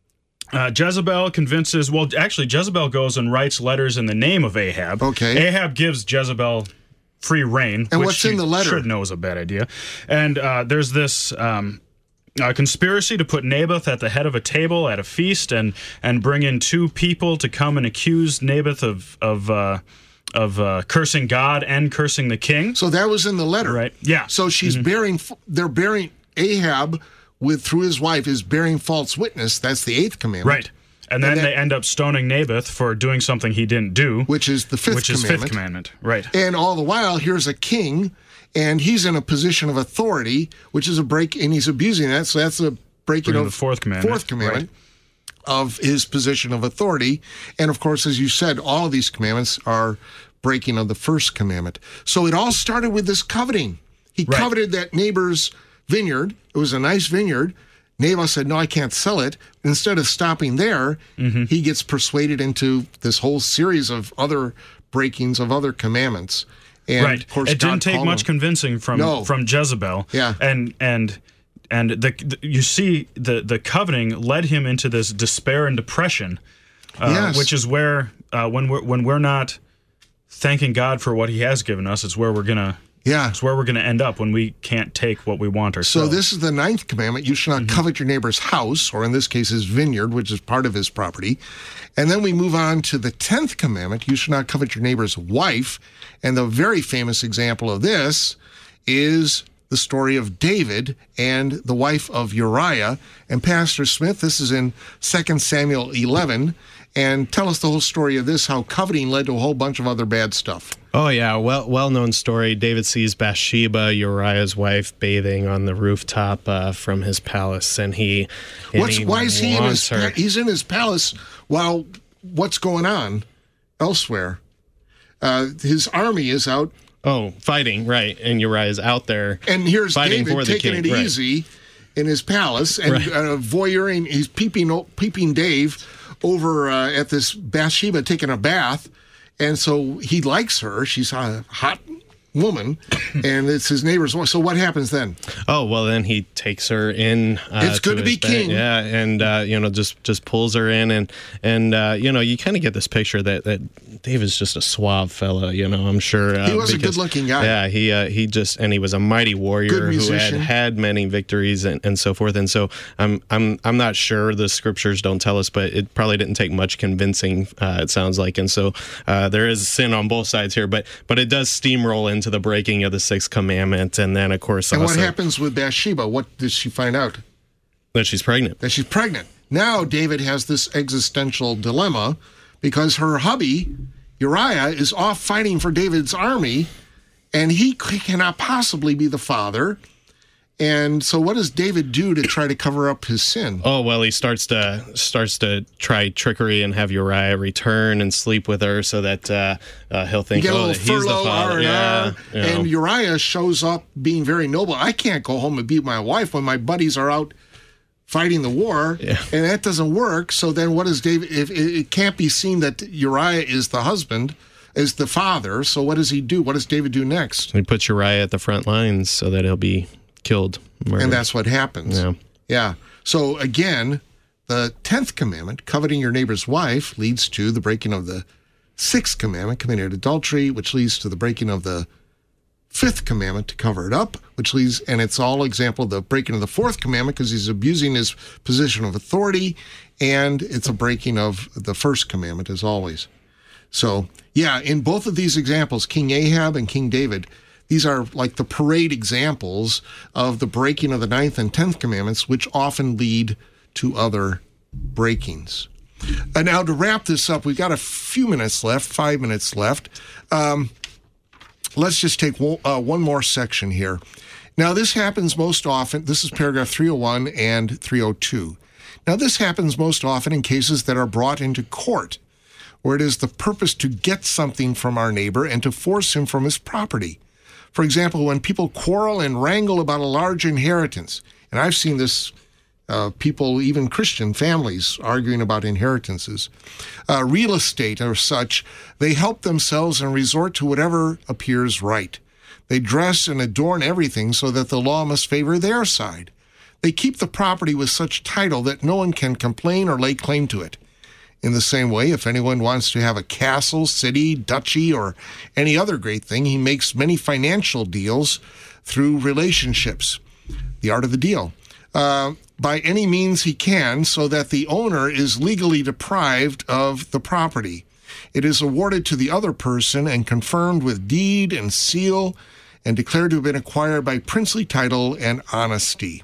uh, Jezebel convinces, well, actually, Jezebel goes and writes letters in the name of Ahab. Okay. Ahab gives Jezebel free reign. And which what's she in the letter? should know is a bad idea. And uh, there's this... Um, A conspiracy to put Naboth at the head of a table at a feast, and and bring in two people to come and accuse Naboth of of uh, of uh, cursing God and cursing the king. So that was in the letter, right? Yeah. So she's Mhm. bearing. They're bearing Ahab with through his wife is bearing false witness. That's the eighth commandment, Right. And then And that- they end up stoning Naboth for doing something he didn't do, which is the fifth which is commandment. fifth commandment. Right. And all the while, here's a king, and he's in a position of authority, which is a break, and he's abusing that. So that's a breaking Breaking of the fourth commandment. Fourth commandment of his position of authority. And of course, as you said, all of these commandments are breaking of the first commandment. So it all started with this coveting. He Right. coveted that neighbor's vineyard. It was a nice vineyard. Naboth said, no, I can't sell it. Instead of stopping there, Mm-hmm. he gets persuaded into this whole series of other breakings of other commandments. And right. of course, it God didn't take called much him- convincing from No. from Jezebel. Yeah. And and and the, the you see the the coveting led him into this despair and depression, uh, Yes. which is where uh, when we're when we're not thanking God for what He has given us, it's where we're gonna Yeah. it's where we're gonna end up when we can't take what we want So ourselves. this is the ninth commandment. You shall not covet your neighbor's house, or in this case, his vineyard, which is part of his property. And then we move on to the tenth commandment. You shall not covet your neighbor's wife. And the very famous example of this is the story of David and the wife of Uriah. And Pastor Smith, this is in Second Samuel eleven. And tell us the whole story of this, how coveting led to a whole bunch of other bad stuff. Oh yeah, well well known story. David sees Bathsheba, Uriah's wife, bathing on the rooftop uh, from his palace, and he. And What's, he why is he in his? wants her. Pa- he's in his palace while what's going on elsewhere? Uh, his army is out, Oh, fighting, right? And Uriah's out there, and here's fighting David for the taking king. it right. easy in his palace and Right. uh, voyeuring. He's peeping, o- peeping Dave over uh, at this Bathsheba taking a bath, and so he likes her. She's a hot woman, and it's his neighbor's wife. So what happens then? Oh well, then he takes her in. Uh, It's good to his be bed. king. Yeah, and uh, you know, just just pulls her in, and and uh, you know, you kind of get this picture that that Dave is just a suave fella. You know, I'm sure uh, He was a because- good-looking guy. Yeah, he uh, he just and he was a mighty warrior Good who had musician. had many victories and, and so forth. And so I'm I'm I'm not sure, the scriptures don't tell us, but it probably didn't take much convincing. Uh, it sounds like, and so uh, there is sin on both sides here, but but it does steamroll into the breaking of the sixth commandment, and then of course And also what happens with Bathsheba? What does she find out? that she's pregnant. That she's pregnant. Now David has this existential dilemma because her hubby, Uriah, is off fighting for David's army, and he cannot possibly be the father. And so what does David do to try to cover up his sin? Oh, well, he starts to starts to try trickery and have Uriah return and sleep with her so that uh, uh, he'll think, oh, that he's the father. Yeah, you know. And Uriah shows up being very noble. I can't go home and be with my wife when my buddies are out fighting the war, yeah. and that doesn't work. So then what does David, if it can't be seen that Uriah is the husband, is the father, so what does he do? What does David do next? He puts Uriah at the front lines so that he'll be killed, murdered. And that's what happens. Yeah. Yeah. So again, the tenth commandment, coveting your neighbor's wife, leads to the breaking of the sixth commandment, committing adultery, which leads to the breaking of the fifth commandment to cover it up, which leads, and it's all example of the breaking of the fourth commandment because he's abusing his position of authority, and it's a breaking of the first commandment as always. So, yeah, in both of these examples, King Ahab and King David, these are like the parade examples of the breaking of the ninth and tenth commandments, which often lead to other breakings. And now to wrap this up, we've got a few minutes left, five minutes left. Um, let's just take one, uh, one more section here. Now, this happens most often. This is paragraph three oh one and three oh two. Now, this happens most often in cases that are brought into court, where it is the purpose to get something from our neighbor and to force him from his property. For example, when people quarrel and wrangle about a large inheritance, and I've seen this, uh, people, even Christian families, arguing about inheritances, uh, real estate or such, they help themselves and resort to whatever appears right. They dress and adorn everything so that the law must favor their side. They keep the property with such title that no one can complain or lay claim to it. In the same way, if anyone wants to have a castle, city, duchy, or any other great thing, he makes many financial deals through relationships, the art of the deal, uh, by any means he can, so that the owner is legally deprived of the property. It is awarded to the other person and confirmed with deed and seal and declared to have been acquired by princely title and honesty.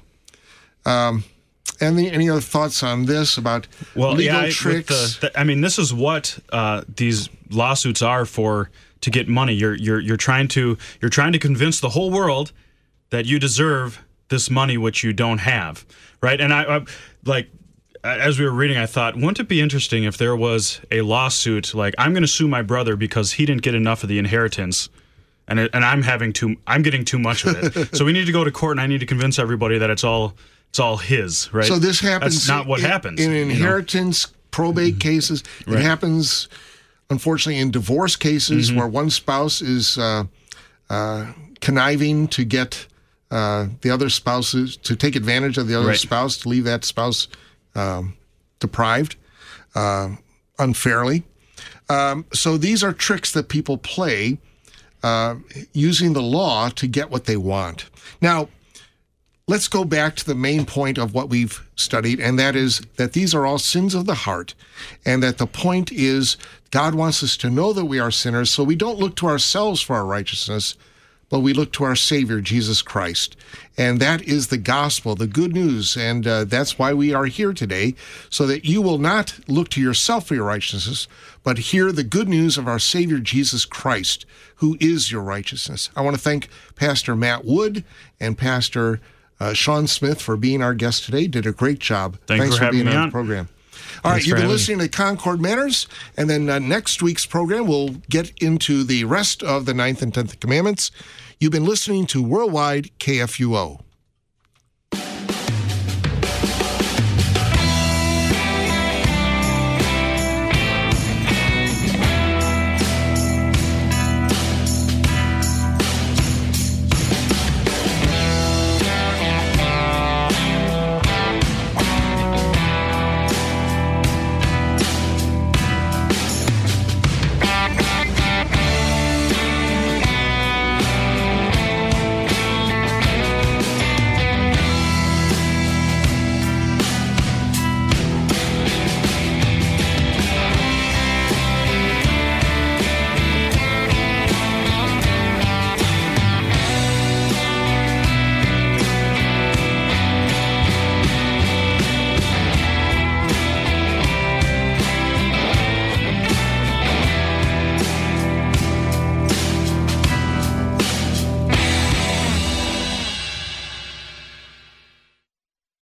Um, Any, any other thoughts on this about well, legal yeah, tricks? The, the, I mean, this is what uh, these lawsuits are for, to get money. You're you're you're trying to you're trying to convince the whole world that you deserve this money which you don't have, right? And I, I like as we were reading, I thought, wouldn't it be interesting if there was a lawsuit like, I'm going to sue my brother because he didn't get enough of the inheritance, and it, and I'm having too I'm getting too much of it. So we need to go to court, and I need to convince everybody that it's all. It's all his, right? So this happens. That's not what in, happens in inheritance, you know? probate cases. It right. happens, unfortunately, in divorce cases mm-hmm. where one spouse is uh, uh, conniving to get uh, the other spouses to take advantage of the other right. spouse, to leave that spouse um, deprived uh, unfairly. Um, so these are tricks that people play uh, using the law to get what they want. Now, let's go back to the main point of what we've studied, and that is that these are all sins of the heart, and that the point is God wants us to know that we are sinners, so we don't look to ourselves for our righteousness, but we look to our Savior, Jesus Christ. And that is the gospel, the good news, and uh, that's why we are here today, so that you will not look to yourself for your righteousness, but hear the good news of our Savior, Jesus Christ, who is your righteousness. I want to thank Pastor Matt Wood and Pastor Uh, Sean Smith for being our guest today. Did a great job. Thanks, Thanks for, for being on on the program. All right, Thanks you've been me. listening to Concord Matters, and then uh, next week's program we'll get into the rest of the ninth and tenth commandments. You've been listening to Worldwide K F U O.